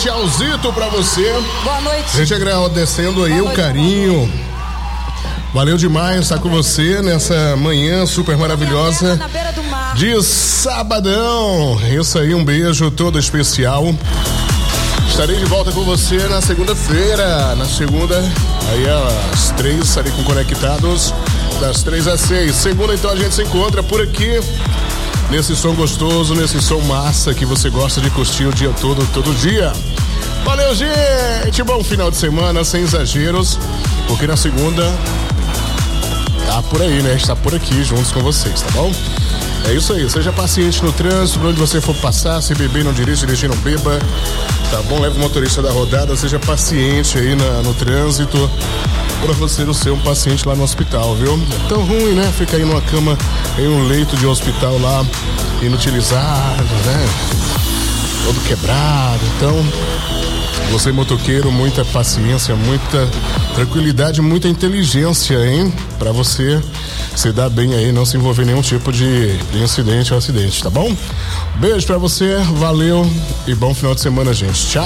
tchauzito pra você. Boa noite. A gente agradecendo aí o carinho. Valeu demais estar com você nessa manhã super maravilhosa na beira do mar. De sabadão. Isso aí, um beijo todo especial. Estarei de volta com você na segunda-feira. Na segunda, aí às 3, estarei com Conectados, das 3 às 6. Segunda, então, a gente se encontra por aqui, nesse som gostoso, nesse som massa que você gosta de curtir o dia todo dia. Valeu, gente! Bom final de semana, sem exageros, porque na segunda tá por aí, né? A gente tá por aqui juntos com vocês, tá bom? É isso aí, seja paciente no trânsito, por onde você for passar, se beber não dirige, dirigir não beba, tá bom? Leve o motorista da rodada, seja paciente aí no trânsito, pra você não ser um paciente lá no hospital, viu? É tão ruim, né? Fica aí numa cama, em um leito de hospital lá, inutilizado, né? Todo quebrado, então... Você, motoqueiro, muita paciência, muita tranquilidade, muita inteligência, hein? Pra você se dar bem aí, não se envolver em nenhum tipo de incidente ou acidente, tá bom? Beijo pra você, valeu e bom final de semana, gente. Tchau!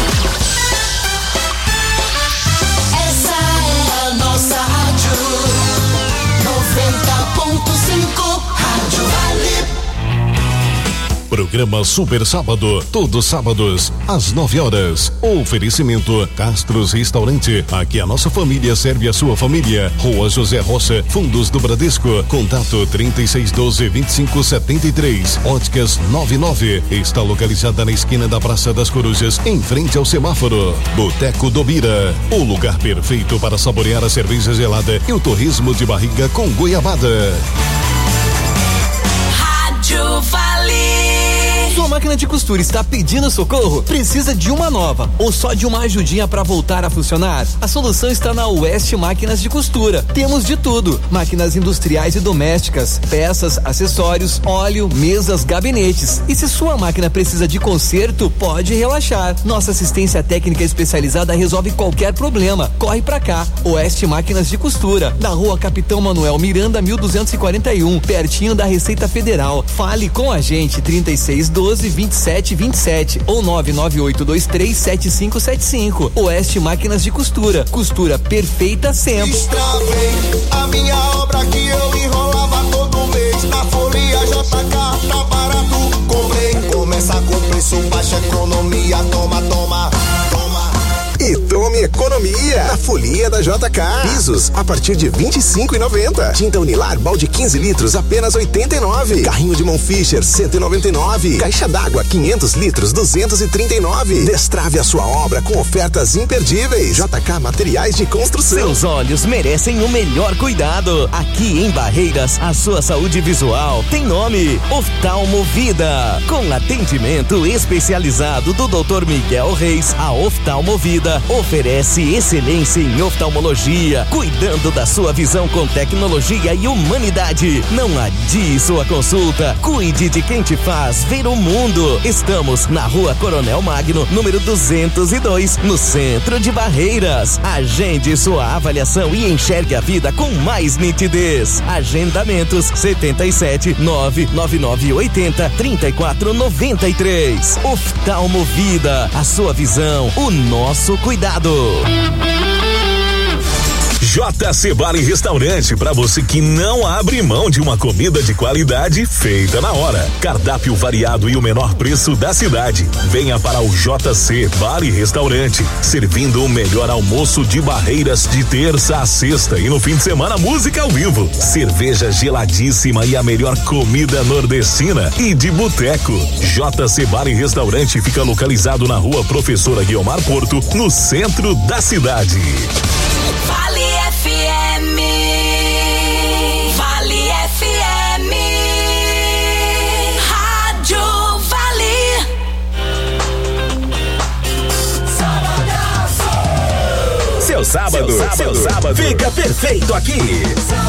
Essa é a nossa rádio 90.5, Rádio Vale. Programa Super Sábado, todos sábados, às 9 horas. Oferecimento Castros Restaurante. Aqui a nossa família serve a sua família. Rua José Rocha, Fundos do Bradesco. Contato 3612-2573. Óticas 99. Está localizada na esquina da Praça das Corujas, em frente ao semáforo. Boteco do Bira. O lugar perfeito para saborear a cerveja gelada e o torresmo de barriga com goiabada. Rádio Vale. Sua máquina de costura está pedindo socorro? Precisa de uma nova ou só de uma ajudinha para voltar a funcionar? A solução está na West Máquinas de Costura. Temos de tudo: máquinas industriais e domésticas, peças, acessórios, óleo, mesas, gabinetes. E se sua máquina precisa de conserto, pode relaxar. Nossa assistência técnica especializada resolve qualquer problema. Corre pra cá. West Máquinas de Costura, na Rua Capitão Manuel Miranda, 1241, pertinho da Receita Federal. Fale com a gente, 3612-2727 ou 998237575. Oeste Máquinas de Costura. Costura perfeita sempre. Estravei a minha obra que eu enrolava todo mês. Na Folia JK tá barato, comprei. Começa com preço baixo, economia, toma. E tome economia na Folia da JK. Pisos a partir de R$25,90. Tinta Unilar balde 15 litros apenas R$89. Carrinho de mão Fischer R$199. Caixa d'água 500 litros R$239. Destrave a sua obra com ofertas imperdíveis. JK Materiais de Construção. Seus olhos merecem o melhor cuidado. Aqui em Barreiras, a sua saúde visual tem nome: Oftalmovida. Com atendimento especializado do Dr. Miguel Reis, a Oftalmovida oferece excelência em oftalmologia, cuidando da sua visão com tecnologia e humanidade. Não adie sua consulta. Cuide de quem te faz ver o mundo. Estamos na Rua Coronel Magno, número 202, no centro de Barreiras. Agende sua avaliação e enxergue a vida com mais nitidez. Agendamentos 77 99980 3493. Oftalmovida, a sua visão, o nosso cuidado. JC Bar e Restaurante, para você que não abre mão de uma comida de qualidade feita na hora. Cardápio variado e o menor preço da cidade. Venha para o JC Bar e Restaurante, servindo o melhor almoço de Barreiras de terça a sexta e no fim de semana música ao vivo, cerveja geladíssima e a melhor comida nordestina e de boteco. JC Bar e Restaurante fica localizado na Rua Professora Guiomar Porto, no centro da cidade. Vale FM. Vale FM. Rádio Vale. Seu sábado fica perfeito aqui.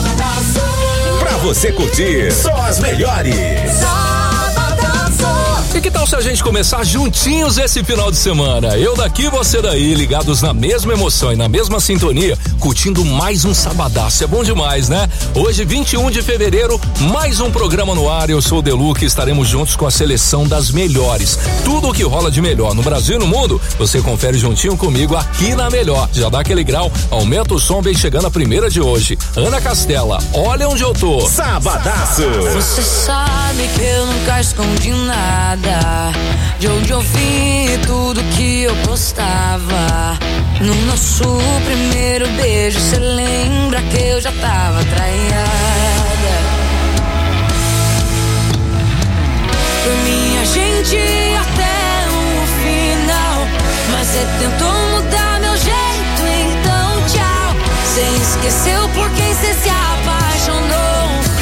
Pra você curtir só as melhores. E que tal se a gente começar juntinhos esse final de semana? Eu daqui, você daí, ligados na mesma emoção e na mesma sintonia, curtindo mais um sabadaço. É bom demais, né? Hoje, 21 de fevereiro, mais um programa no ar. Eu sou o Deluca e estaremos juntos com a seleção das melhores. Tudo o que rola de melhor no Brasil e no mundo, você confere juntinho comigo aqui na Melhor. Já dá aquele grau, aumenta o som, vem chegando a primeira de hoje. Ana Castela, olha onde eu tô. Sabadaço. Você sabe que eu nunca escondi nada. De onde eu vim, tudo que eu postava. No nosso primeiro beijo, cê lembra que eu já tava traiada. Foi minha gente até o final, mas cê tentou mudar meu jeito, então tchau. Cê esqueceu por quem cê se apaixonou.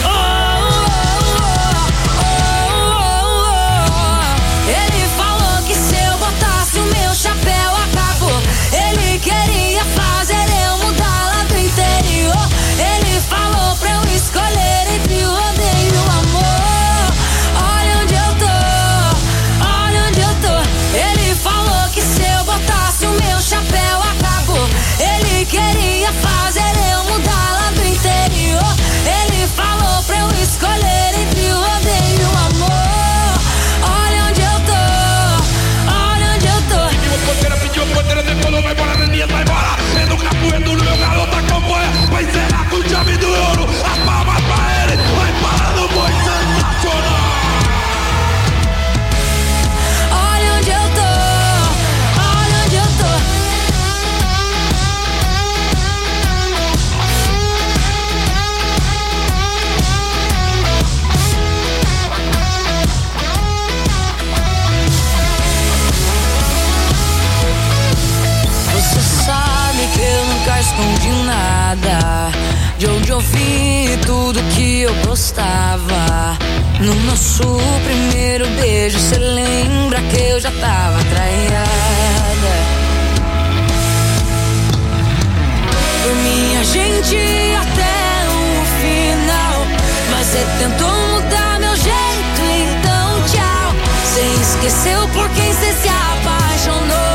Chapéu acabou. Ele queria fazer eu mudar lá do interior. Ele falou pra eu escolher entre o odeio e o amor. Olha onde eu tô, olha onde eu tô. Ele falou que se eu botasse o meu chapéu acabou. Ele queria fazer eu mudar lá do interior. Ele falou pra eu escolher entre o odeio e o amor. Olha onde eu tô, olha onde eu tô. Porteira decolou, vai embora, Neninha, vai embora. É no capoeiro, no meu garoto acompanha. Vai encerrar com o chave do ouro. As palmas pra ele, vai parar no boi sensacional. Olha onde eu tô, olha onde eu tô. Você sabe que eu nunca escondi nada. De onde eu vim, tudo que eu postava. No nosso primeiro beijo, cê lembra que eu já tava traiada. Foi minha gente até o final, mas cê tentou mudar meu jeito, então tchau. Cê esqueceu por quem cê se apaixonou.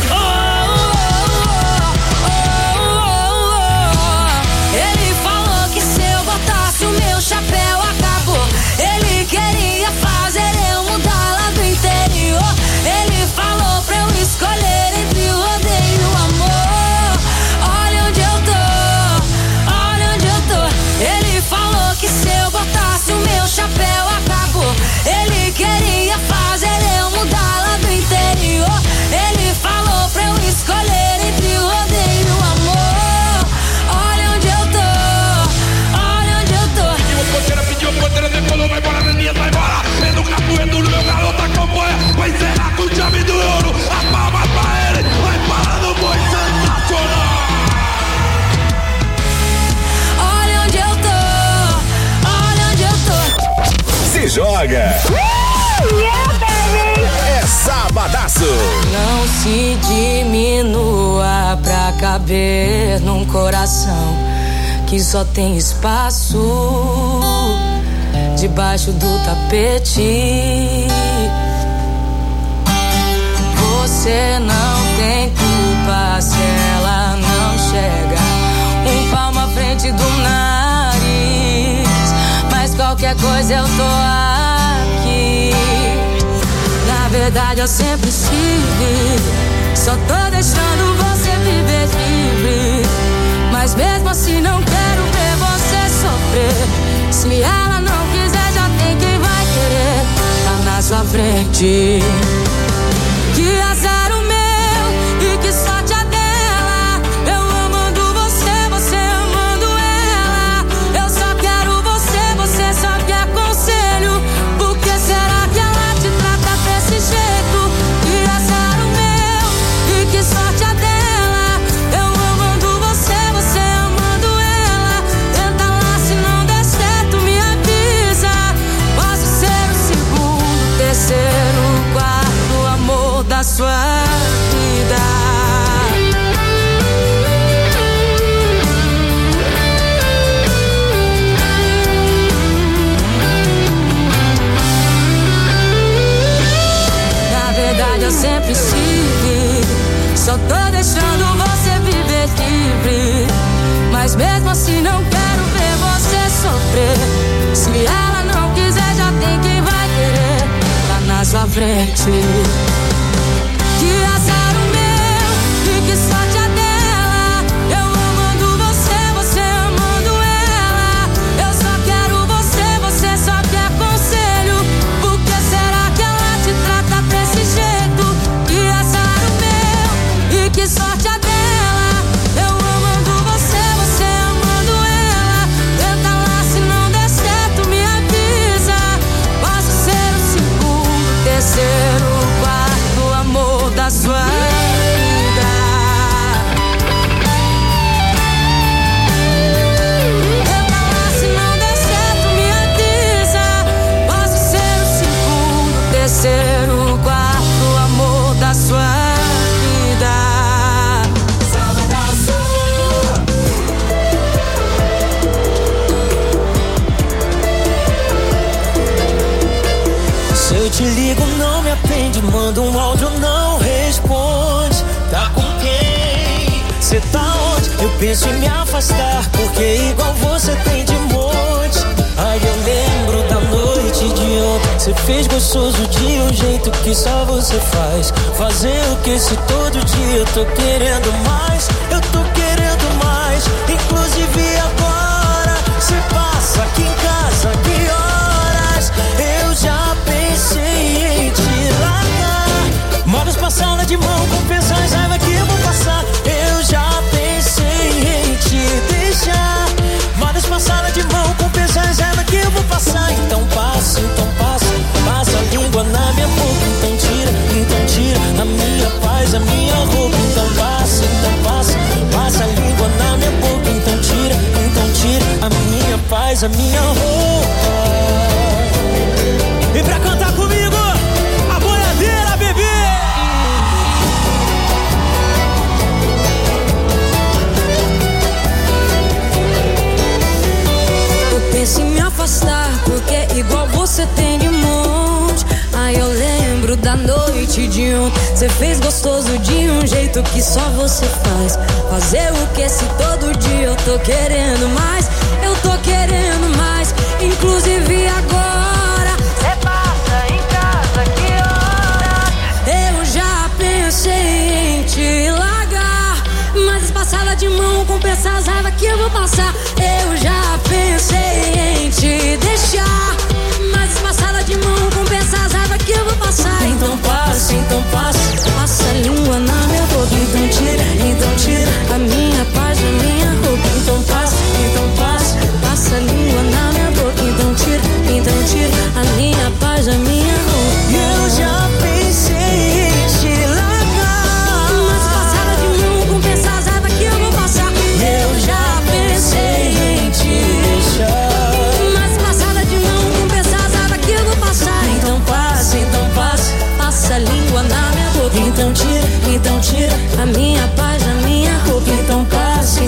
Ele falou que se eu botasse o meu chapéu acabou. Ele queria fazer eu mudar lá do interior. Ele falou pra eu escolher entre o odeio e o amor. Olha onde eu tô, olha onde eu tô. Ele falou que se eu botasse o meu chapéu acabou. Ele queria fazer eu mudar lá do interior. Ele falou pra eu escolher entre o odeio e o amor. Olha onde eu tô, olha onde eu tô. Porteira decolou, vai embora, Neninha, vai embora. É no capoeiro, no meu garoto acompanha. Vai encerrar com o chave do ouro. As palmas pra ele, vai parar no boi sensacional. Olha onde eu tô, olha onde eu tô. Se joga. É sabadaço. Não se diminua pra caber num coração que só tem espaço debaixo do tapete. Você não tem culpa se ela não chega palmo à frente do nariz. Mas qualquer coisa eu tô aqui. Na verdade eu sempre estive, só tô deixando você viver livre. Mas mesmo assim não quero ver você sofrer. Se ela não quiser, já tem quem vai querer. Tá na sua frente. Que azar o meu e que sorte a dela. Eu amando você, você amando ela. Eu só quero você, você só quer conselho. Por que será que ela te trata desse jeito? Que azar o meu e que sorte a dela. Eu amando você, você amando ela. Tenta lá, se não der certo, me avisa. Posso ser o segundo, terceiro, quarto. mesmo assim não quero ver você sofrer. Se ela não quiser, já tem quem vai querer lá na sua frente. Que azar o meu e que sorte a dela. Eu amando você, você amando ela. Eu só quero você, você só quer conselho. Por que será que ela te trata desse jeito? Que azar o meu e que sorte a dela. Eu amando você, você amando ela. Tenta lá, se não der certo me avisa. Posso ser o segundo, terceiro, quarto amor da sua vida. Tenta lá, se não der certo me avisa. Posso ser o segundo, terceiro, quarto amor da sua vida. Se eu te ligo, não me atende. Manda um áudio, não responde. Tá com quem? Cê tá onde? Eu penso em me afastar, porque igual você tem de monte. Ai, eu lembro da noite de ontem. Cê fez gostoso de um jeito que só você faz. Fazer o que se todo dia eu tô querendo mais. Eu tô querendo mais. Inclusive agora, cê passa aqui em casa, que horas? Eu já pensei em te largar. Modas passada de mão, compensar as raivas que eu vou passar. Eu já pensei em te deixar. Modas passada de mão, compensar as raivas que eu vou passar. Então passa a língua na minha boca. Então tira a minha paz, a minha roupa. Então passa a língua na minha boca. Então tira a minha paz, a minha roupa. E pra cantar comigo, a boiadeira, bebê! Eu penso em me afastar, porque igual você tem de monte. Ai, eu lembro da noite de ontem. Você fez gostoso de um jeito que só você faz. Fazer o que se todo dia eu tô querendo mais. Eu tô querendo mais. Inclusive agora, cê passa em casa, que horas? Eu já pensei em te largar, mas passada de mão, compensar as raivas que eu vou passar. Eu já pensei em te deixar, mas passada de mão, compensar as raivas que eu vou passar. Então passa a língua na minha boca. Então tira a minha paz, a minha roupa. Então passa a língua na minha boca. Então tira a minha paz, a minha roupa. Eu já pensei em te largar, mas passada de mão, compensar as raivas que eu vou passar. eu já pensei em te deixar. Mas passada de mão, compensar as raivas que eu vou passar. Então passa a língua na minha boca. Então tira a minha paz, a minha roupa. Então passa.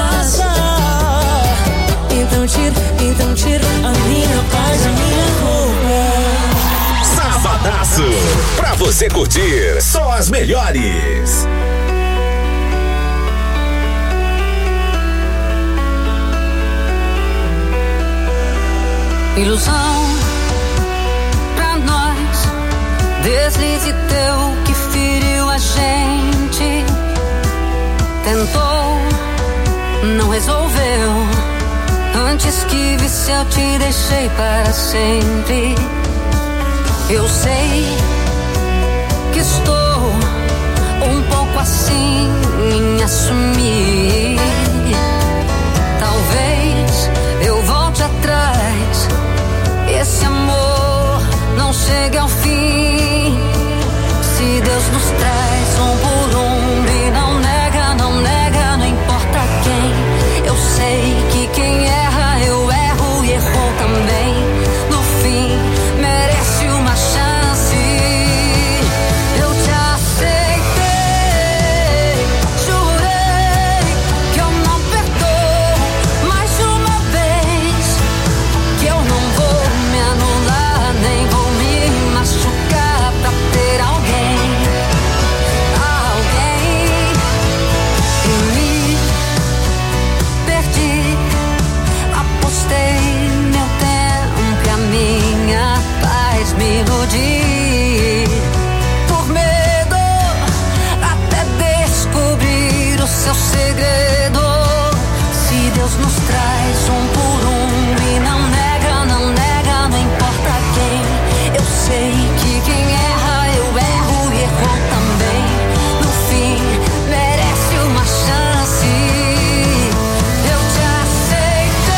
Então tira a minha paz, a minha roupa. Sabadaço, pra você curtir só as melhores. Ilusão pra nós, deslize teu que feriu a gente. Tentou, não resolveu. Antes que visse eu te deixei para sempre. Eu sei que estou um pouco assim em assumir. Talvez eu volte atrás, esse amor não chega ao fim. Se Deus nos traz por e não nega, não importa quem. Eu sei que quem erra, eu erro e errou também. No fim, merece uma chance. Eu te aceitei, jurei traz um por um e não nega, não importa quem. Eu sei que quem erra, eu erro e errou também. No fim, merece uma chance. Eu te aceitei,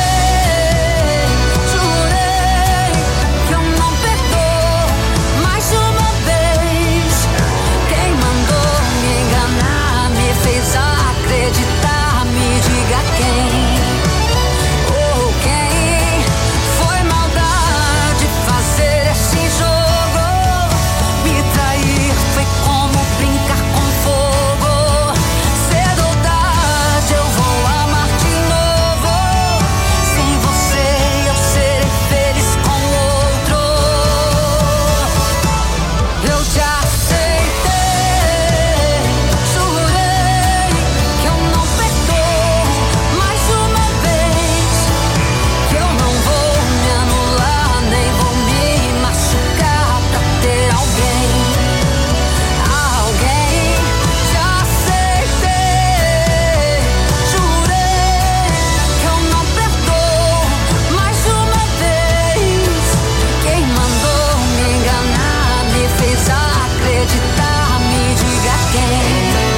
jurei que eu não perdoo mais uma vez. Quem mandou me enganar, me fez acreditar, me diga quem. Ou quem foi maldade fazer esse jogo. Me trair foi como brincar com fogo. Cedo ou tarde eu vou amar de novo. Sem você eu serei feliz com outro. Eu te aceitei, jurei que eu não perdoo mais uma vez. Que eu não vou me anular, nem vou me machucar pra ter alguém. Te aceitei, jurei que eu não perdoo mais uma vez. Quem mandou me enganar, me fez acreditar, me diga quem.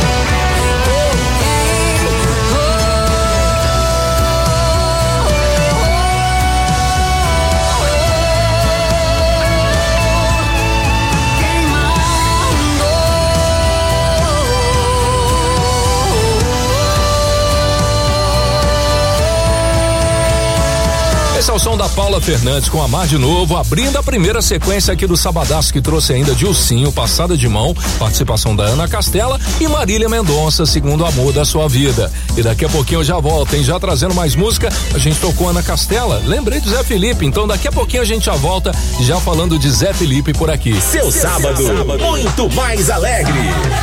Esse é o som da Paula Fernandes com Amar de Novo, abrindo a primeira sequência aqui do Sabadaço, que trouxe ainda Dilcinho, Passada de Mão, participação da Ana Castela e Marília Mendonça, Segundo Amor da Sua Vida. E daqui a pouquinho eu já volto, hein? Já trazendo mais música, a gente tocou Ana Castela, lembrei de Zé Felipe, então daqui a pouquinho a gente já volta, já falando de Zé Felipe por aqui. Seu sábado, muito mais alegre.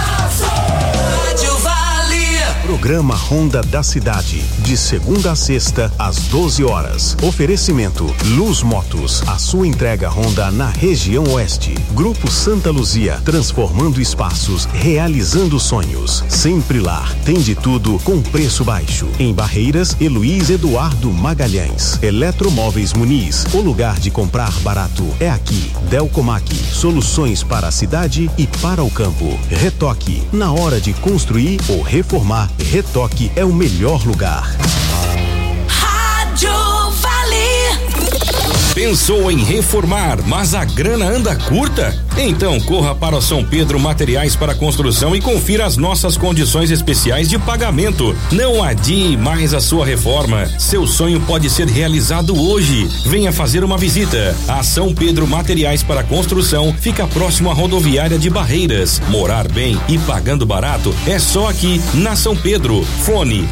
Programa Ronda da Cidade, de segunda a sexta, às 12 horas. Oferecimento Luz Motos, a sua entrega Honda na região oeste. Grupo Santa Luzia, transformando espaços, realizando sonhos. Sempre Lar, tem de tudo com preço baixo. Em Barreiras, Heloís Eduardo Magalhães. Eletromóveis Muniz, o lugar de comprar barato é aqui. Delcomac, soluções para a cidade e para o campo. Retoque, na hora de construir ou reformar, Retoque é o melhor lugar. Rádio Vale. Pensou em reformar, mas a grana anda curta? Então corra para o São Pedro Materiais para Construção e confira as nossas condições especiais de pagamento. Não adie mais a sua reforma. Seu sonho pode ser realizado hoje. Venha fazer uma visita. A São Pedro Materiais para Construção fica próximo à rodoviária de Barreiras. Morar bem e pagando barato é só aqui na São Pedro. Fone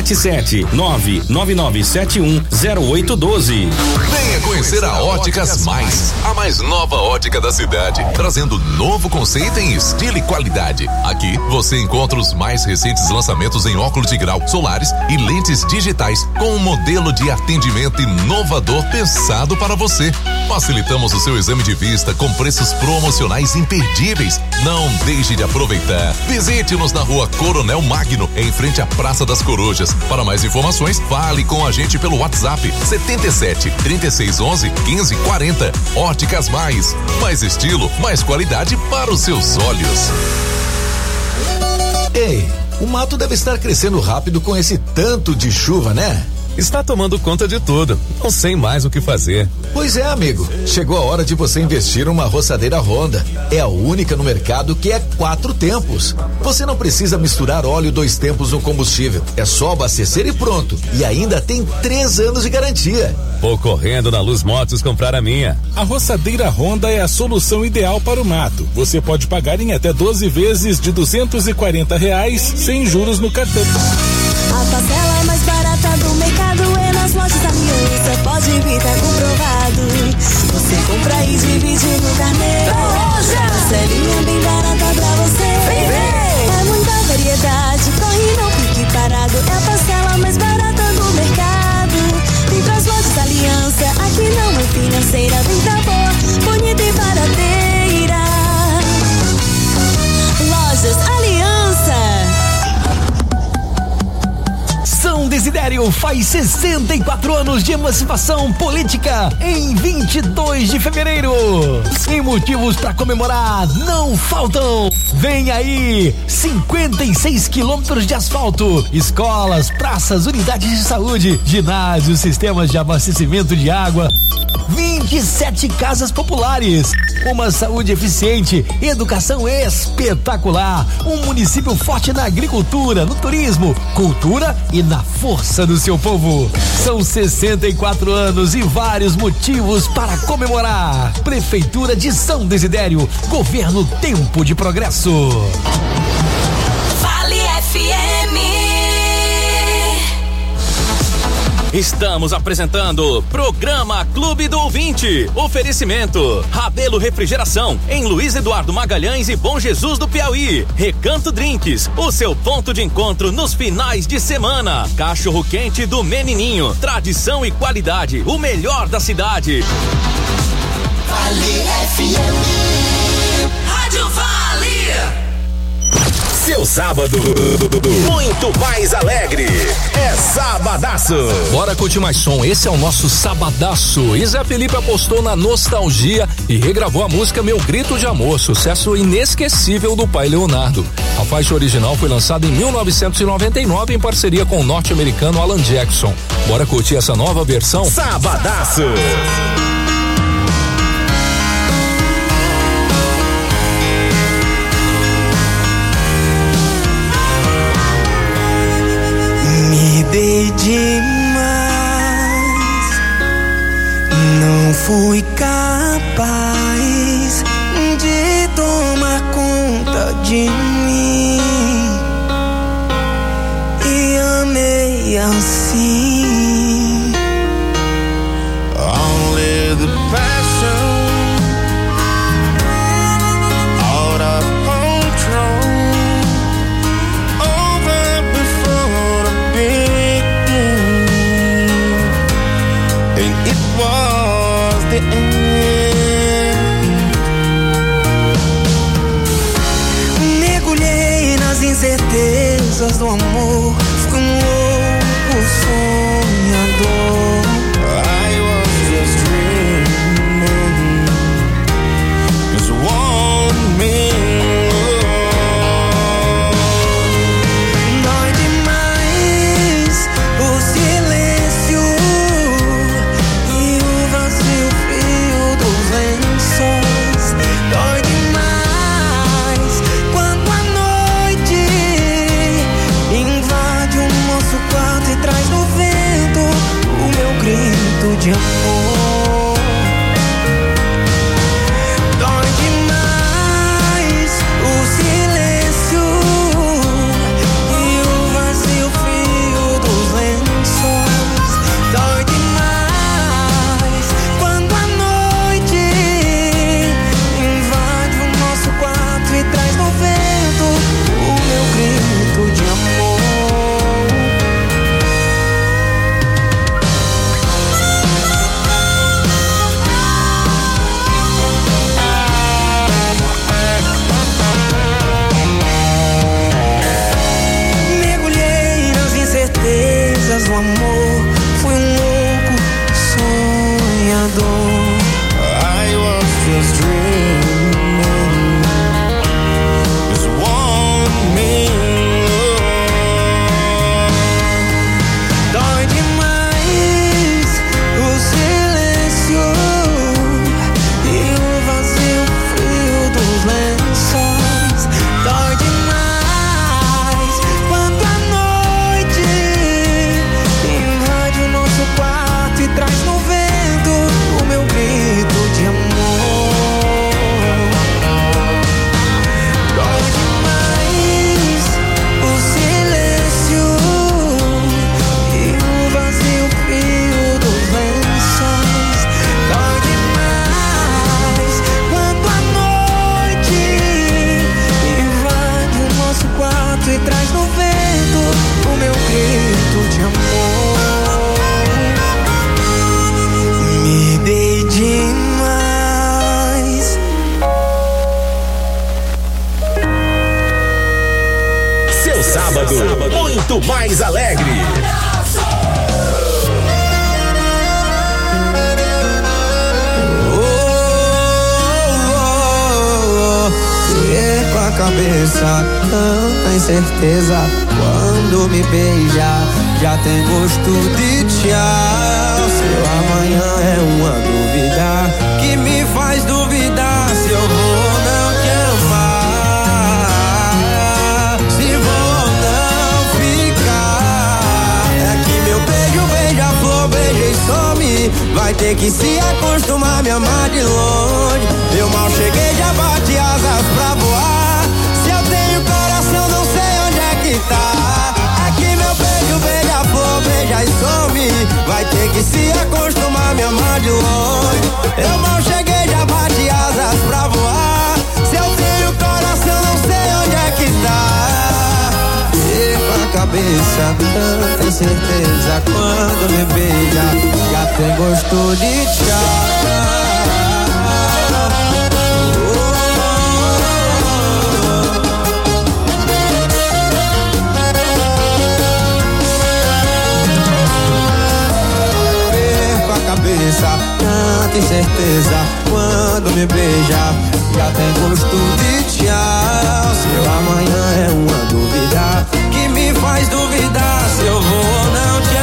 77999710812. Venha conhecer a Óticas Mais, a mais nova ótica da cidade, trazendo novo conceito em estilo e qualidade. Aqui você encontra os mais recentes lançamentos em óculos de grau, solares e lentes digitais, com um modelo de atendimento inovador pensado para você. Facilitamos o seu exame de vista com preços promocionais imperdíveis. Não deixe de aproveitar. Visite-nos na Rua Coronel Magno, em frente à Praça das Corujas. Para mais informações, fale com a gente pelo WhatsApp 77 3611 1540. Óticas Mais estilo, mais qualidade para os seus olhos. Ei, o mato deve estar crescendo rápido com esse tanto de chuva, né? Está tomando conta de tudo. Não sei mais o que fazer. Pois é, amigo. Chegou a hora de você investir numa roçadeira Honda. É a única no mercado que é 4 tempos. Você não precisa misturar óleo 2 tempos no combustível. É só abastecer e pronto. E ainda tem 3 anos de garantia. Vou correndo na Luz Motos comprar a minha. A roçadeira Honda é a solução ideal para o mato. Você pode pagar em até 12 vezes de R$240 sem juros no cartão. A parcela mais barata do mercado é nas lojas Aliança. Pode vir, tá comprovado. Você compra e divide no carnê. Parcelinha bem barata pra você. Vem ver. É muita variedade, corre não fique parado. É a parcela mais barata do mercado. Vem pras lojas Aliança, aqui não é financeira. Vem pra boa, bonita e barateira. Lojas Aliança. São Desidério, Brasil faz 64 anos de emancipação política em 22 de fevereiro. E motivos para comemorar não faltam. Vem aí, 56 quilômetros de asfalto, escolas, praças, unidades de saúde, ginásios, sistemas de abastecimento de água, 27 casas populares, uma saúde eficiente, educação espetacular, um município forte na agricultura, no turismo, cultura e na força do seu povo. São 64 anos e vários motivos para comemorar. Prefeitura de São Desidério, governo Tempo de Progresso. Vale FM. Estamos apresentando Programa Clube do Ouvinte. Oferecimento Rabelo Refrigeração em Luiz Eduardo Magalhães e Bom Jesus do Piauí. Recanto Drinks, o seu ponto de encontro nos finais de semana. Cachorro Quente do Menininho, tradição e qualidade, o melhor da cidade. Vale FM. Rádio Vale. Seu sábado muito mais alegre. É Sabadaço. Bora curtir mais som, esse é o nosso Sabadaço. E Zé Felipe apostou na nostalgia e regravou a música Meu Grito de Amor, sucesso inesquecível do pai Leonardo. A faixa original foi lançada em 1999 em parceria com o norte-americano Alan Jackson. Bora curtir essa nova versão? Sabadaço. Dei demais, não fui capaz de tomar conta de mim e amei assim. Only the passion out of control. Mergulhei nas incertezas do amor, fui louco sonhador. I was just dreaming, just one minute. Dói demais o silêncio e o vazio frio dos lençóis. Dói demais quando a noite invade o nosso quarto e traz no vento o meu grito de amor. Dói demais o silêncio e o vazio frio dos lençóis. Dói demais quando a noite invade o nosso quarto e traz no vento o meu grito de amor. Mergulhei nas incertezas do amor, fui louco sonhador. I was just dreaming, just one minute. Dói demais o silêncio e o vazio frio dos lençóis. Dói demais quando a noite invade o nosso quarto e traz no vento o meu grito de amor. Dói demais o silêncio e o vazio frio dos lençóis. Dói demais quando a noite invade o nosso quarto e traz no vento o meu grito de amor. Me dei demais. Seu sábado muito mais alegre. cabeça, tanta incerteza. Quando me beija, já tem gosto de tchau. Seu amanhã é uma dúvida que me faz duvidar se eu vou ou não te amar, se vou ou não ficar. É que meu beijo beija-flor, beija e some. Vai ter que se acostumar, me amar de longe. Eu mal cheguei, já bate asas pra voar. Se eu tenho coração, não sei onde é que tá. Aqui meu beijo beija-flor, beija e some. Vai ter que se acostumar, me amar de longe. Eu mal cheguei, já bate asas pra voar. Se eu tenho coração, não sei onde é que tá. Perco a cabeça, tanta incerteza. Quando me beija, já tem gosto de tchau. Cabeça, tanta incerteza. Quando me beija, já tem gosto de tchau. Seu amanhã é uma dúvida que me faz duvidar se eu vou ou não te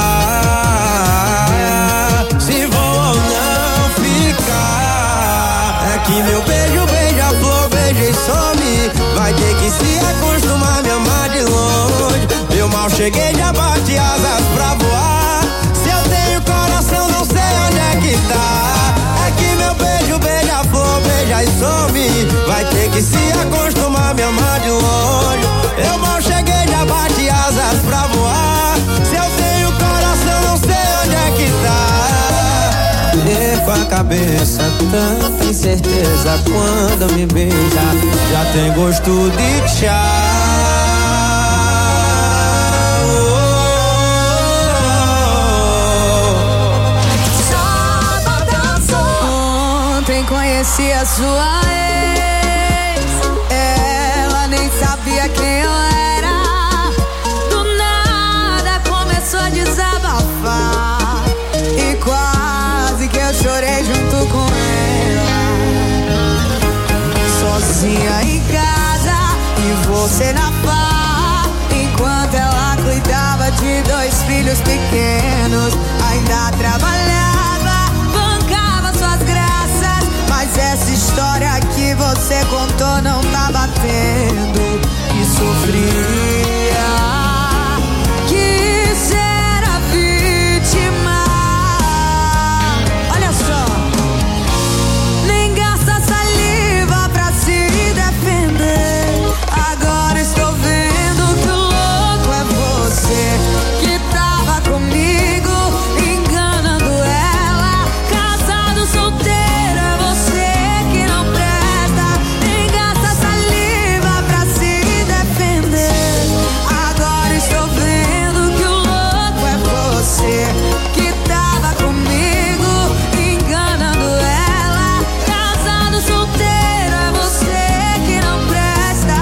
amar, se vou ou não ficar. É que meu beijo beija-flor, beija e some. Vai ter que se acostumar, me amar de longe. Eu mal cheguei, já bate asas pra voar. Se eu tenho coração, não sei onde é que tá. É que meu beijo beija-flor, beija e some. Vai ter que se acostumar, me amar de longe. Eu mal cheguei, já bate asas pra voar. Se eu tenho coração, não sei onde é que tá. Perco a cabeça, tanta incerteza. Quando me beija, já tem gosto de tchau. Conheci a sua ex, ela nem sabia quem eu era. Do nada começou a desabafar e quase que eu chorei junto com ela. Sozinha em casa e você na pá, enquanto ela cuidava de 2 filhos pequenos, ainda trabalhava, bancava suas graças. Mas essa história que você contou não tá batendo. E sofria, quis ser a vítima. Olha só, nem gasta saliva pra se defender. Agora estou vendo que o louco é você, que tava comigo, enganando ela, casado, solteiro. Que tava comigo, enganando ela, casado, solteiro, é você que não presta.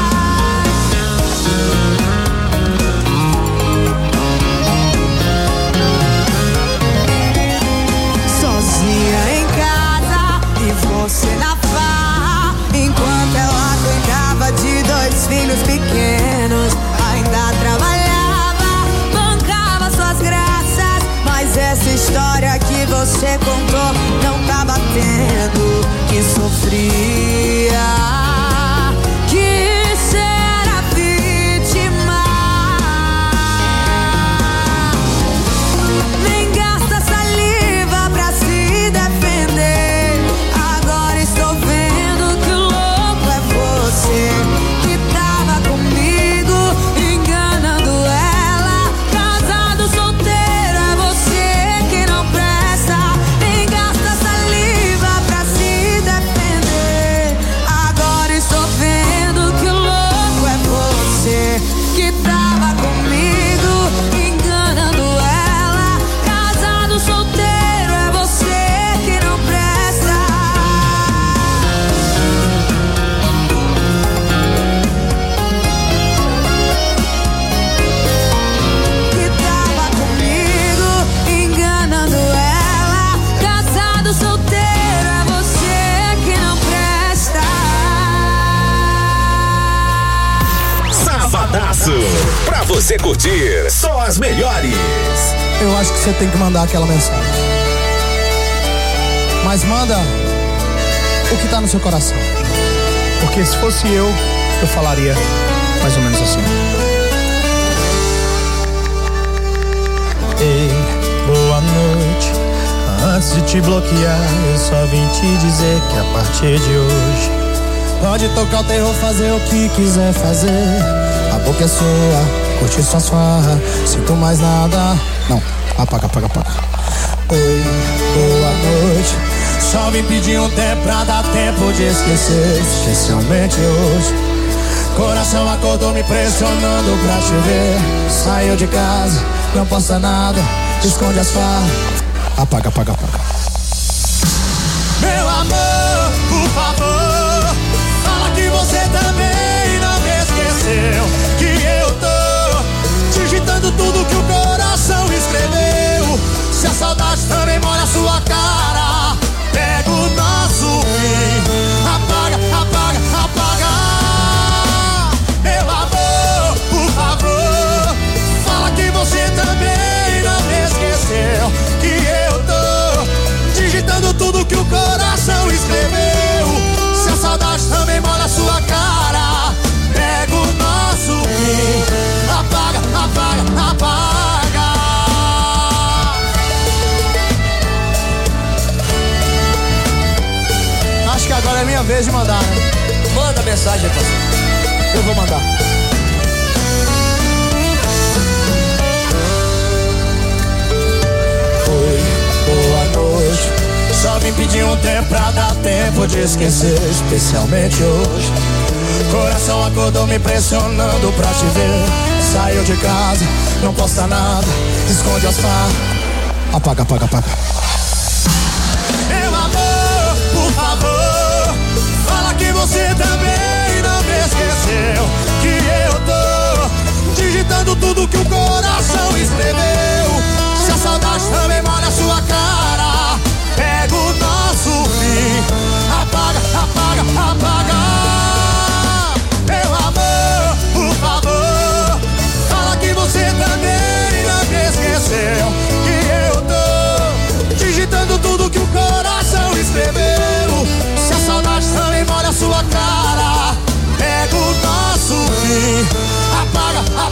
Sozinha em casa e você na farra, enquanto ela cuidava de 2 filhos pequenos, ainda trabalhava, bancava suas graças. Mas essa história que você contou não tá batendo. Que sofria, quis ser a vítima. Nem gasta saliva pra se defender. Agora estou vendo que o louco é você, que tava comigo, enganando ela, casado, solteiro, é você que não presta. Nem gasta saliva pra se defender. sucesso. Pra você curtir, só as melhores. Eu acho que você tem que mandar aquela mensagem. Mas manda o que tá no seu coração. Porque se fosse eu falaria mais ou menos assim. Ei, boa noite. Antes de te bloquear, eu só vim te dizer que a partir de hoje pode tocar o terror, fazer o que quiser fazer. A boca é sua, curte suas farras. Sinto mais nada. Não, apaga. Oi, boa noite. Só vim pedir um tempo pra dar tempo de esquecer. Especialmente hoje. Coração acordou me pressionando pra te ver. Saiu de casa, não posta nada, esconde as farras. Apaga. Meu amor, por favor, fala que você também não me esqueceu. Que eu tô digitando tudo que o coração escreveu. Se a saudade também molha a sua cara, pega o nosso fim. Apaga. Meu amor, por favor, fala que você também não me esqueceu. Que eu tô digitando tudo que o coração escreveu. Se a saudade também molha a sua cara, pega o nosso fim. Apaga. Acho que agora é minha vez de mandar, né? Manda mensagem, parceiro. Eu vou mandar. Oi, boa noite. Só vim pedir um tempo pra dar tempo de esquecer. Especialmente hoje. Coração acordou me pressionando pra te ver. Saiu de casa, não posta nada, esconde as farras. Apaga. Meu amor, por favor, fala que você também não me esqueceu. Que eu tô digitando tudo que o coração escreveu. Se a saudade também molha a sua cara, pega o nosso fim. Apaga. Meu amor, por favor, fala que você também não me esqueceu. Que eu tô digitando tudo que o coração escreveu. Se a saudade também molha a sua cara, pega o nosso fim. Apaga.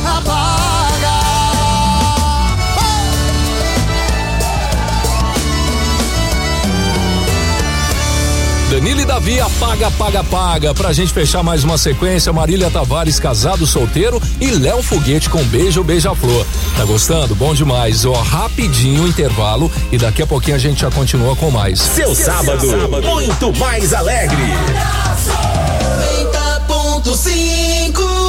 Danilo e Davi, apaga. Pra gente fechar mais uma sequência, Marília Tavares, casado, solteiro, e Léo Foguete com beijo, beija-flor. Tá gostando? Bom demais. Ó, rapidinho intervalo e daqui a pouquinho a gente já continua com mais. Seu sábado, muito mais alegre. 90.5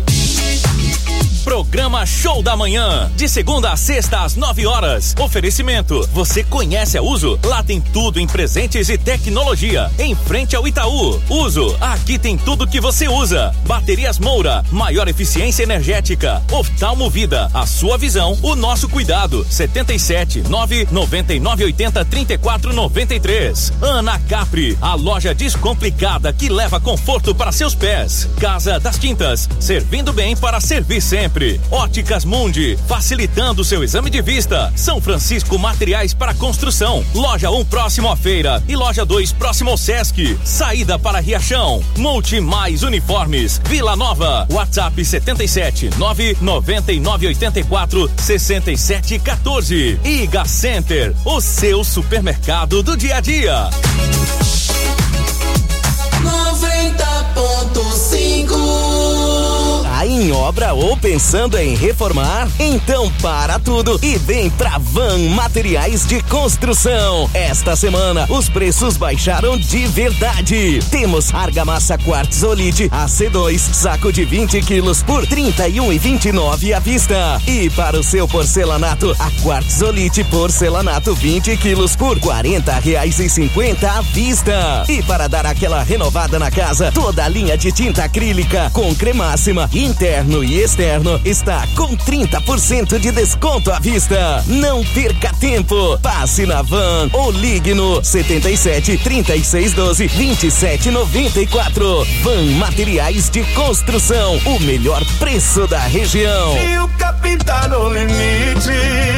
Programa Show da Manhã, de segunda a sexta às 9 horas. Oferecimento, você conhece a Uso? Lá tem tudo em presentes e tecnologia, em frente ao Itaú. Uso, aqui tem tudo que você usa. Baterias Moura, maior eficiência energética. Oftalmo Vida, a sua visão, o nosso cuidado. 77 999 80 34 93. Ana Capri, a loja descomplicada que leva conforto para seus pés. Casa das Tintas, servindo bem para servir sempre. Óticas Mundi, facilitando seu exame de vista. São Francisco Materiais para Construção. Loja 1 próximo à feira e loja 2 próximo ao Sesc. Saída para Riachão. Multi Mais Uniformes, Vila Nova. WhatsApp 77 999 84 67 14. Iga Center, o seu supermercado do dia a dia. 90.5 Tá em obra ou pensando em reformar? Então para tudo e vem pra Van Materiais de Construção. Esta semana os preços baixaram de verdade. Temos argamassa Quartzolite AC2, saco de 20 quilos por R$31,29 à vista. E para o seu porcelanato, a Quartzolite Porcelanato 20 quilos por R$40,50 à vista. E para dar aquela renovada na casa, toda a linha de tinta acrílica com cremáxima, interno e externo está com 30% de desconto à vista. Não perca tempo. Passe na Van ou ligue no 77 36 12 27 94. Van Materiais de Construção, o melhor preço da região. E o capitão no limite.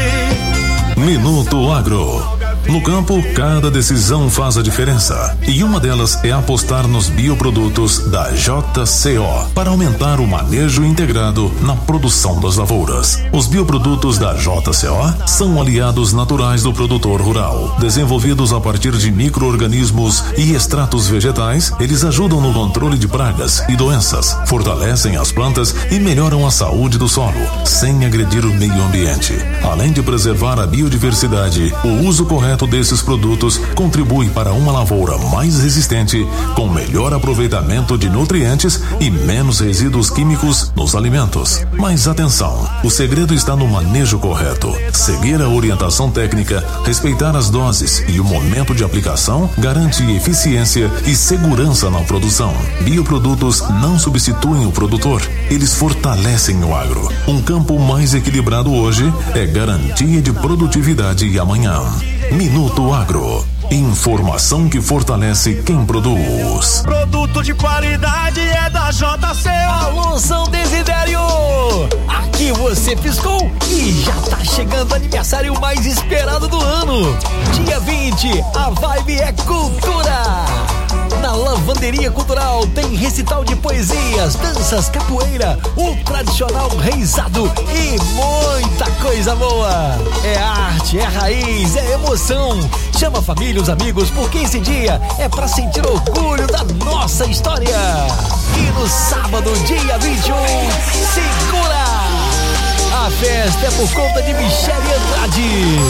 Minuto Agro. No campo, cada decisão faz a diferença. E uma delas é apostar nos bioprodutos da JCO para aumentar o manejo integrado na produção das lavouras. Os bioprodutos da JCO são aliados naturais do produtor rural. Desenvolvidos a partir de micro-organismos e extratos vegetais, eles ajudam no controle de pragas e doenças, fortalecem as plantas e melhoram a saúde do solo, sem agredir o meio ambiente. Além de preservar a biodiversidade, o uso correto desses produtos contribui para uma lavoura mais resistente, com melhor aproveitamento de nutrientes e menos resíduos químicos nos alimentos. Mas atenção, o segredo está no manejo correto. Seguir a orientação técnica, respeitar as doses e o momento de aplicação garante eficiência e segurança na produção. Bioprodutos não substituem o produtor, eles fortalecem o agro. Um campo mais equilibrado hoje é garantia de produtividade amanhã. Minuto Agro. Informação que fortalece quem produz. Produto de qualidade é da JCO. Alô, São Desidério! Aqui você piscou e já tá chegando o aniversário mais esperado do ano. Dia 20, a vibe é cultura. Na Lavanderia Cultural tem recital de poesias, danças, capoeira, o tradicional reizado e muita coisa boa. É arte, é raiz, é emoção. Chama a família, os amigos, porque esse dia é pra sentir orgulho da nossa história. E no sábado, dia 21, segura! A festa é por conta de Michele Andrade.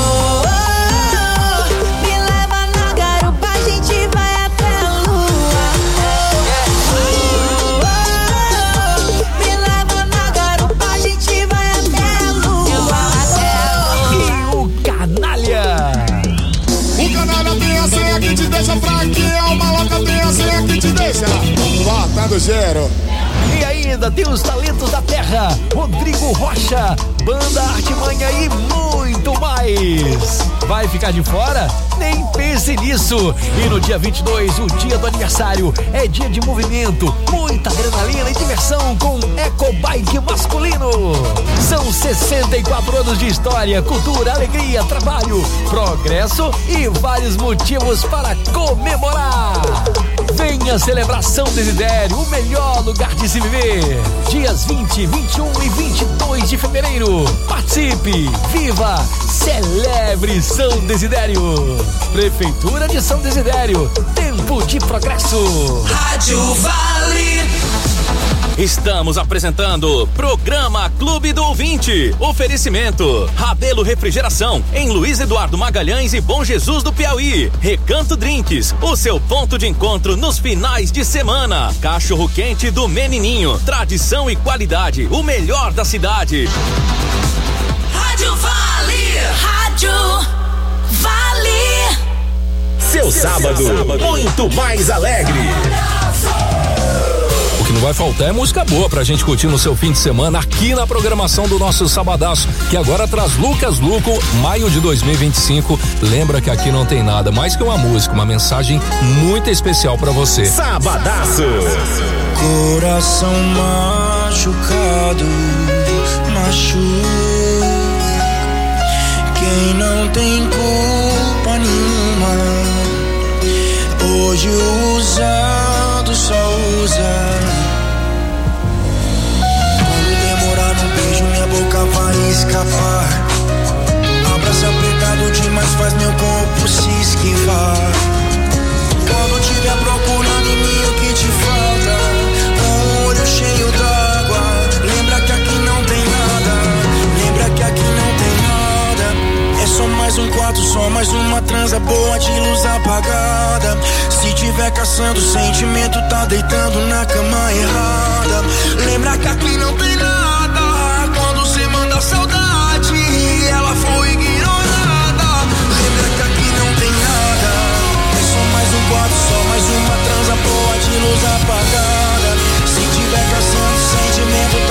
Me leva na garupa, a gente vai até a lua. Me leva na garupa, a gente vai até a lua. E o Canalha. O Canalha tem a senha que te deixa fraquinha. O Maloca tem a senha que te deixa botando gero. E ainda tem os talentos da terra, Rodrigo Rocha, Banda Artimanha e muito mais. Vai ficar de fora? Nem pense nisso. E no dia 22, o dia do aniversário, é dia de movimento, muita adrenalina e diversão com Ecobike masculino. São 64 anos de história, cultura, alegria, trabalho, progresso e vários motivos para comemorar. Venha celebrar São Desidério, o melhor lugar de se viver. Dias 20, 21 e 22 de fevereiro. Participe, viva, celebre São Desidério. Prefeitura de São Desidério, tempo de progresso. Rádio Vale. Estamos apresentando Programa Clube do Ouvinte. Oferecimento Rabelo Refrigeração em Luiz Eduardo Magalhães e Bom Jesus do Piauí. Recanto Drinks, o seu ponto de encontro nos finais de semana. Cachorro Quente do Menininho, tradição e qualidade, o melhor da cidade. Rádio Vale. Rádio Vale. Seu sábado, muito mais alegre. O que não vai faltar é música boa pra gente curtir no seu fim de semana aqui na programação do nosso Sabadaço, que agora traz Lucas Luco, maio de 2025. Lembra que aqui não tem nada mais que uma música, uma mensagem muito especial pra você. Sabadaço. Coração machucado, machuca. Quem não tem culpa nenhuma. Hoje o usado só usa. Quando demorar no beijo, minha boca vai escapar. Abraço apertado demais faz meu corpo se esquivar. Quando tiver procurando em mim o que te falta, com o olho cheio d'água, lembra que aqui não tem nada. Lembra que aqui não tem nada. É só mais um quarto, só mais uma transa boa de luz apagada. Se tiver caçando sentimento, tá deitando na cama errada. Lembra que aqui não tem nada. Quando cê manda saudade, ela foi ignorada. Lembra que aqui não tem nada. É só mais um quarto, só mais uma transa boa de luz apagada. Se tiver caçando sentimento,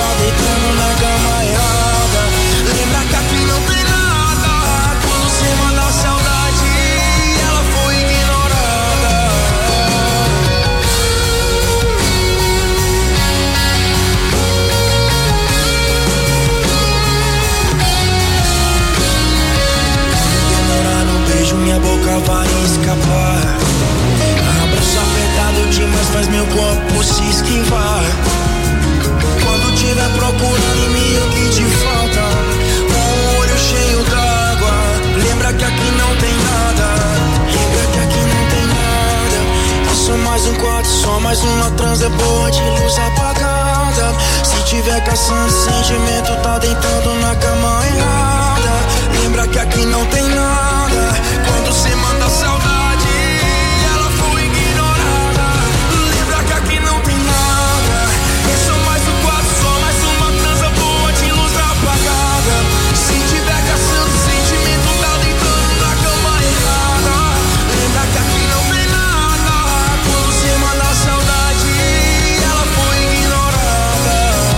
que não tem nada. Quando você manda saudade, ela foi ignorada. Lembra que aqui não tem nada. É só mais um quarto, só mais uma transa boa de luz apagada. Se tiver caçando sentimento, tá deitando na cama errada. Lembra que aqui não tem nada. Quando você manda saudade, ela foi ignorada.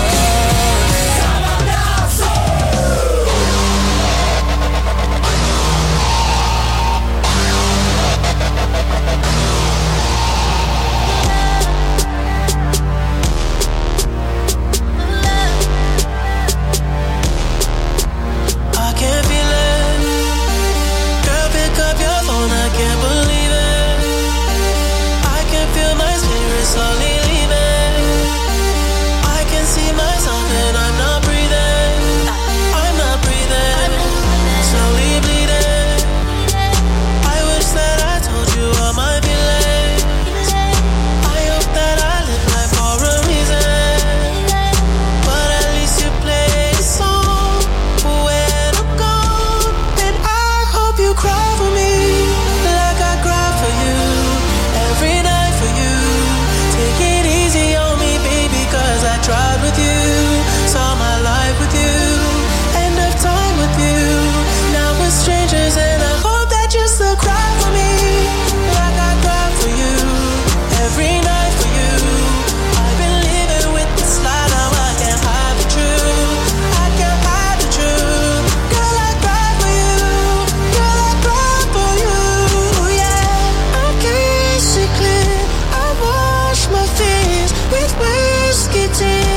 I can't feel it. Girl, pick up your phone, I can't believe it. I can feel my spirit slowly leaving. I can see myself and I'm not breathing. I'm not breathing. Slowly bleeding. I wish that I told you all my feelings. I hope that I live life for a reason. But at least you play a song when I'm gone. And I hope you cry for me like I cry for you. Every night for you. Take it easy on me, baby, cause I tried with you. Saw my life with you. End of time with you. Now we're strangers and I hope that you still cry for me like I cry for you. Every night for you. I've been living with this lie, now I can't hide the truth. I can't hide the truth. Girl, I cry for you. Girl, I cry for you. Yeah, I can't see clear. I wash my face with whiskey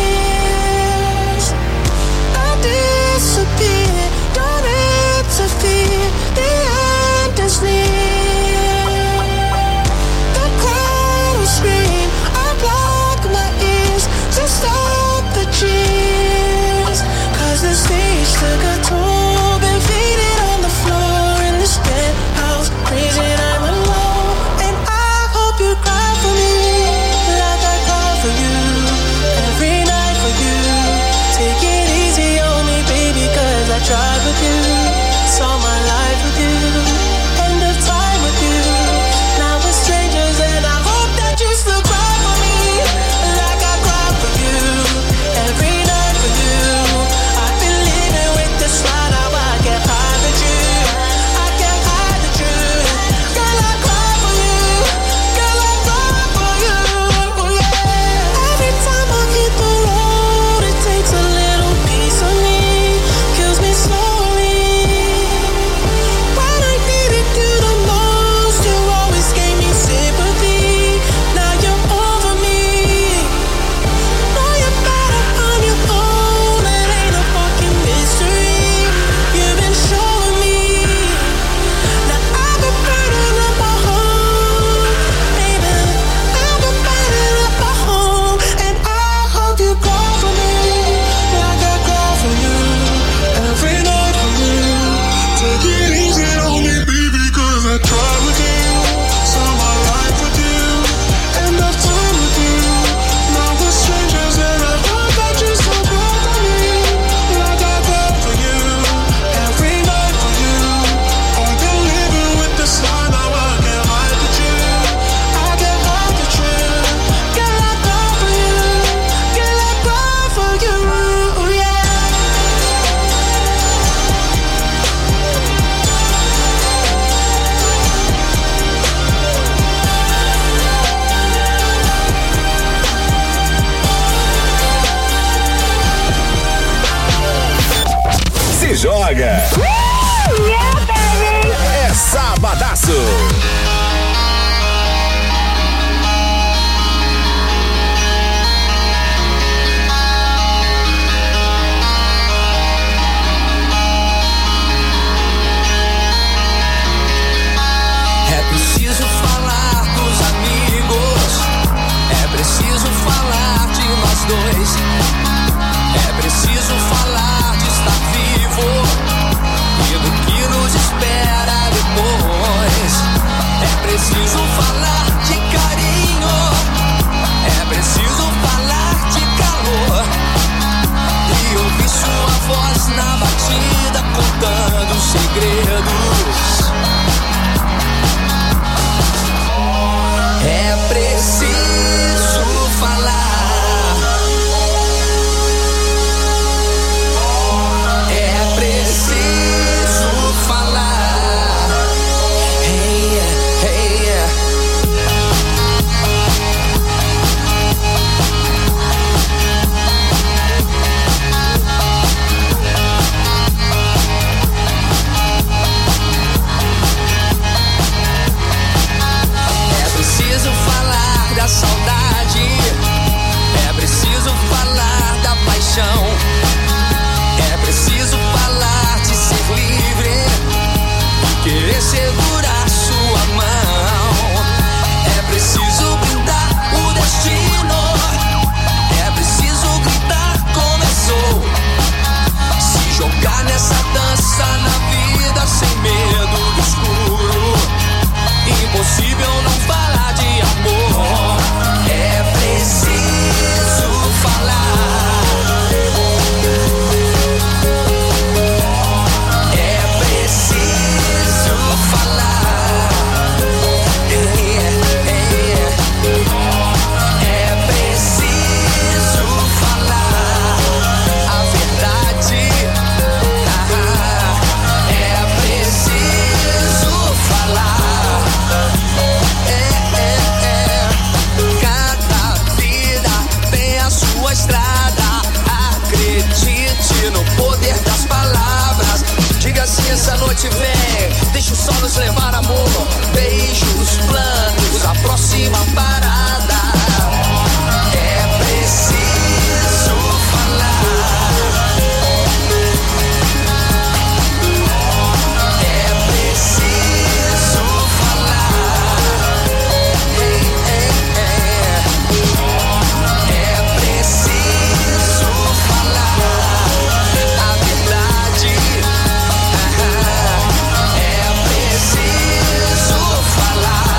tears. I disappear, don't interfere. The end is near. The crowd will scream. I block my ears to stop the cheers. Cause the stage took a toll. Been faded on the floor in this penthouse. Crazy and I'm alone. And I hope you cry for me like I cry for you. Every night for you. Take it easy on me, baby, cause I tried with you. Saw my life with you. End of time with you. Now we're strangers and I hope that you still cry for me like I cry for you. Every night for you. I've been living with this lie, now I can't hide the truth. I can't hide the truth. Girl, I cry for you. Girl, I cry for you. Yeah. Every time I hit the road, it takes a little piece of me. Kills me slowly. When I needed you the most, you always gave me sympathy. Now you're over me. Know you're better on your own. It ain't a fucking mystery. You've been showing me. Now I've been burning up my home, baby. I've been burning up my home, and I hope you cry for me like I cry for you. Every night for you. Take it easy on me, baby, cause I tried with you. Saw my life with you. End of time with you. Now we're strangers and I hope that you still cry for me like I cry for you. Every night for you. I've been living with this lie, now I can't hide the truth. I can't hide the truth. Girl, I cry for you. Girl, I cry for you. Yeah. Se joga. É sabadaço. É preciso falar dos amigos. É preciso falar de nós dois. É preciso falar de estar vivo e do que nos espera depois. É preciso falar de carinho. É preciso falar de calor e ouvir sua voz na batida contando segredos. noite vem, deixa o sol nos levar, amor. Beijos, planos, a próxima parada. É preciso falar. É preciso falar. É preciso falar a verdade. É preciso falar.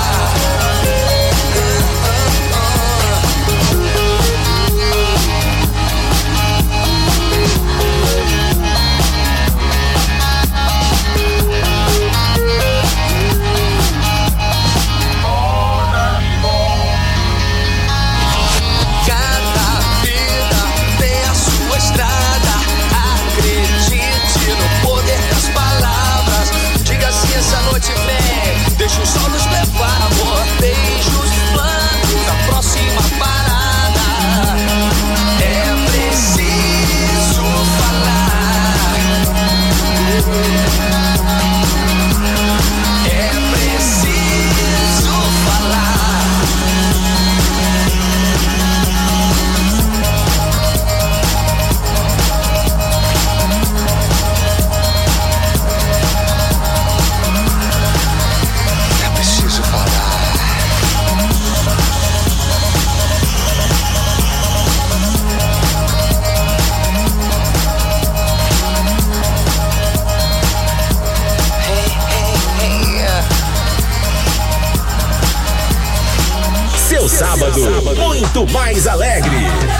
Cada vida tem a sua estrada. Acredite no poder das palavras. Diga assim, essa noite vem, deixa o sol nos levar, amor. Beijos, planos, a próxima parada. É preciso falar. É preciso falar. É preciso falar. Seu sábado, muito mais alegre.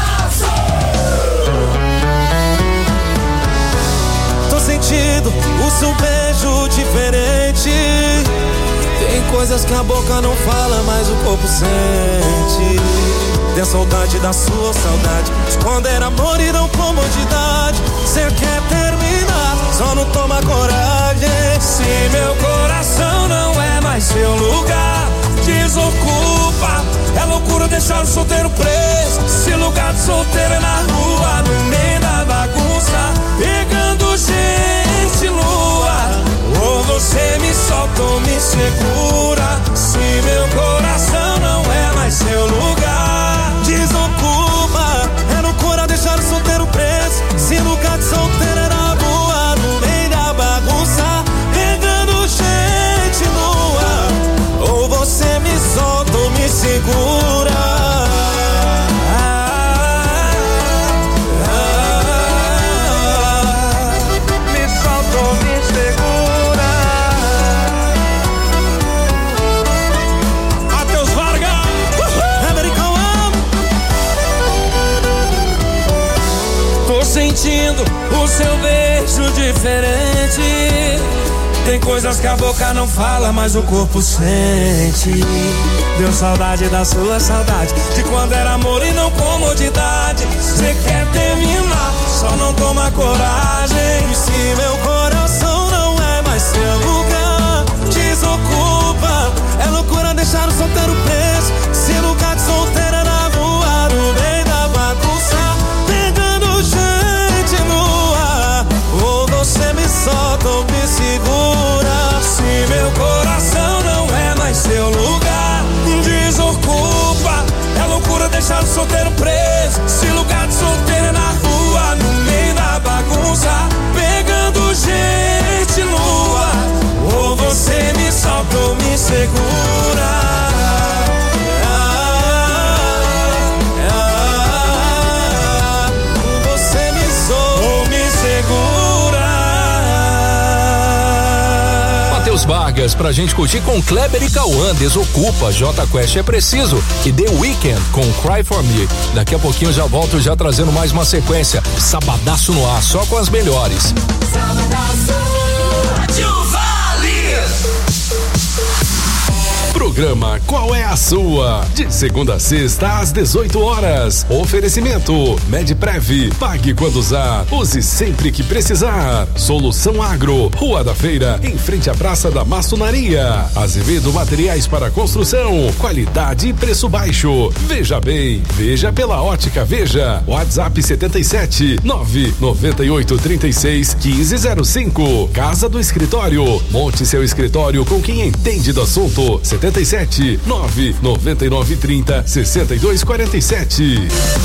Tô sentindo o seu beijo diferente. Tem coisas que a boca não fala, mas o corpo sente. Tem a saudade da sua saudade, esconder amor e não comodidade. Cê quer terminar, só não toma coragem. Se meu coração não é mais seu lugar, desocupa. É loucura deixar o solteiro preso. Se lugar de solteiro é na rua, no meio da bagunça, pegando gente lua. Ou você me solta ou me segura. Se meu coração não é mais seu lugar, desocupa. É loucura deixar o solteiro preso. Se lugar de solteiro é na rua, no meio da bagunça, pegando gente nua. Ou você me solta ou me segura. Me solta ou me segura. Matheus Vargas, American One. Tô sentindo o seu beijo diferente. Tem coisas que a boca não fala, mas o corpo sente. Deu saudade da sua saudade, de quando era amor e não comodidade. Cê quer terminar, só não toma coragem. E se meu coração não é mais seu lugar, desocupa. É loucura deixar o solteiro preso. Se lugar de solteiro é na rua, no meio da bagunça, pegando gente nua. Ou você me solta ou me segura. Se meu coração não é mais seu lugar, desocupa. É loucura deixar o solteiro preso. Se lugar de solteiro é na rua, no meio da bagunça, pegando gente nua. Ou você me solta ou me segura. Você me solta ou me segura. Matheus Vargas pra gente curtir com Kleber e Cauã, Desocupa, J Quest é Preciso e The Weeknd com Cry For Me. Daqui a pouquinho eu já volto já trazendo mais uma sequência, Sabadaço no ar, só com as melhores. programa Qual é a Sua? De segunda a sexta às 18 horas. Oferecimento Medprev. Pague quando usar. Use sempre que precisar. Solução Agro. Rua da Feira, em frente à Praça da Maçonaria. Azevedo Materiais para Construção. Qualidade e preço baixo. Veja bem. Veja pela Ótica Veja. WhatsApp 77 998 36 1505. Casa do Escritório. Monte seu escritório com quem entende do assunto. 77 999 30 62 47.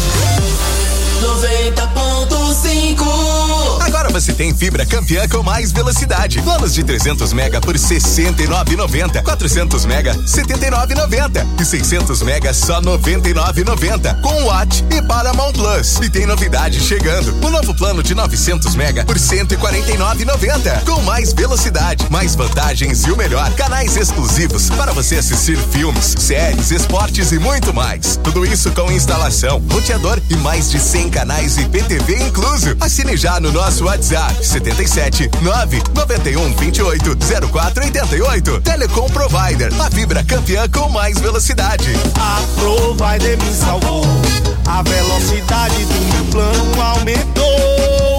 90.5. Agora você tem fibra Campeã com mais velocidade. Planos de 300 mega por 69,90. 400 mega 79,90 e 600 mega só 99,90 com Watt e Paramount Plus. E tem novidade chegando. O novo plano de 900 mega por 149,90 com mais velocidade, mais vantagens e o melhor, canais exclusivos para você assistir filmes, séries, esportes e muito mais. Tudo isso com instalação, roteador e mais de 100 canais IPTV incluso. Assine já no nosso WhatsApp 77 991 28 0488. Telecom Provider, a fibra campeã com mais velocidade. A Provider me salvou. A velocidade do meu plano aumentou.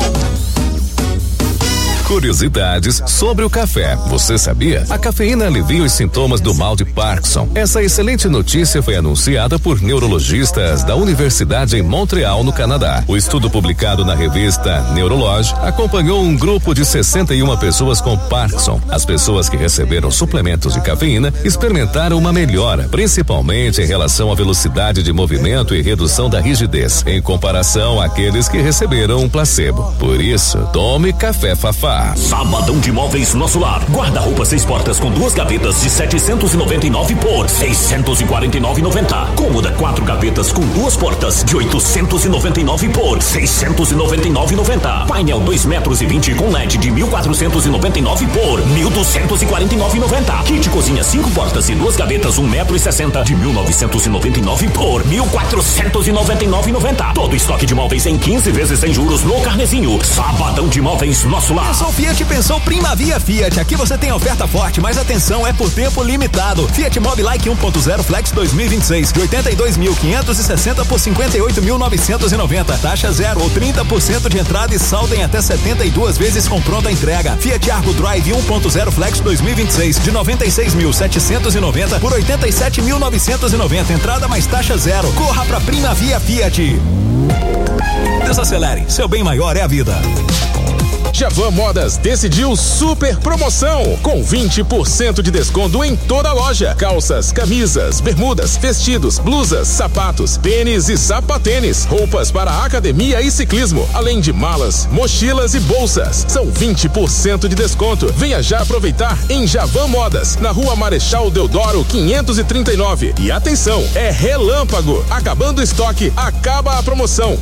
Curiosidades sobre o café. Você sabia? A cafeína alivia os sintomas do mal de Parkinson. Essa excelente notícia foi anunciada por neurologistas da Universidade em Montreal, no Canadá. O estudo publicado na revista Neurology acompanhou um grupo de 61 pessoas com Parkinson. As pessoas que receberam suplementos de cafeína experimentaram uma melhora, principalmente em relação à velocidade de movimento e redução da rigidez, em comparação àqueles que receberam um placebo. Por isso, tome café Fafá. Sabadão de Móveis Nosso Lar. Guarda-roupa 6 portas com 2 gavetas de 799 por 649,90. Cômoda 4 gavetas com 2 portas de 899 por 699,90. Painel 2,20 metros com LED de 1.499 por 1.249,90. Kit cozinha 5 portas e 2 gavetas 1,60 metros de 1.999 por 1.499,90. Todo estoque de móveis em 15 vezes sem juros no carnezinho. Sabadão de Móveis Nosso Lar. Pensou Fiat, pensou Primavia Fiat. Aqui você tem oferta forte, mas atenção, é por tempo limitado. Fiat Mobi Like 1.0 Flex 2026 de 82.560 por 58.990. Taxa zero ou 30% de entrada e saldo em até 72 vezes com pronta entrega. Fiat Argo Drive 1.0 Flex 2026 de 96.790 por 87.990. Entrada mais taxa zero. Corra pra Primavia Fiat. Desacelere, seu bem maior é a vida. Javan Modas decidiu super promoção com 20% de desconto em toda a loja. Calças, camisas, bermudas, vestidos, blusas, sapatos, tênis e sapatênis, roupas para academia e ciclismo, além de malas, mochilas e bolsas. São 20% de desconto. Venha já aproveitar em Javan Modas, na Rua Marechal Deodoro 539. E atenção, é relâmpago. Acabando o estoque, acaba a promoção.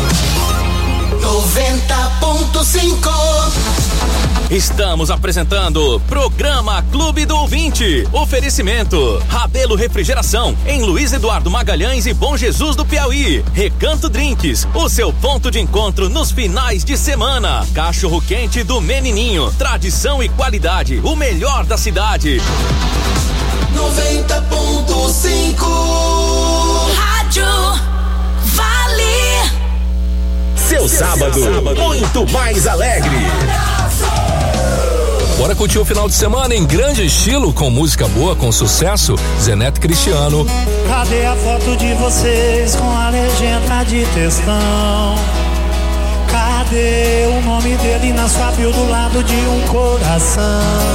90.5. Estamos apresentando Programa Clube do Ouvinte. Oferecimento Rabelo Refrigeração em Luiz Eduardo Magalhães e Bom Jesus do Piauí. Recanto Drinks, o seu ponto de encontro nos finais de semana. Cachorro Quente do Menininho, tradição e qualidade, o melhor da cidade. 90.5. Rádio Vale. Seu sábado, muito mais alegre. Bora curtir o final de semana em grande estilo, com música boa, com sucesso. Zeneto Cristiano. Cadê a foto de vocês com a legenda de textão? Cadê o nome dele na sua bio do lado de um coração?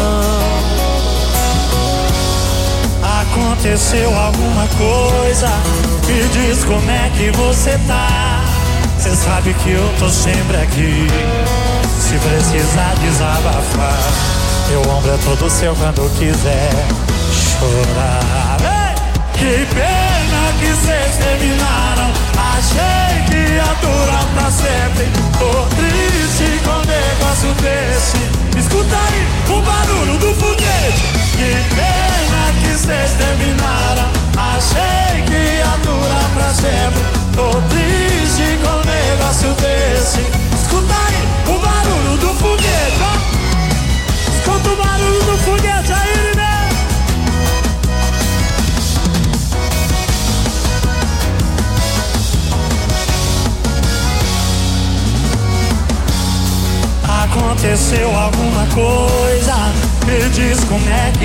Aconteceu alguma coisa? Me diz como é que você tá. Cê sabe que eu tô sempre aqui, se precisar desabafar. Meu ombro é todo seu quando quiser chorar. Ei! Que pena que cês terminaram. Achei que ia durar pra sempre. Tô triste com um negócio desse. Escuta aí o barulho do foguete. Que pena que cês terminaram. Achei que ia durar pra sempre. Tô triste com um negócio desse. Escuta aí o barulho do foguete, ó. Escuta o barulho do foguete aí, né? aconteceu alguma coisa. Me diz como é que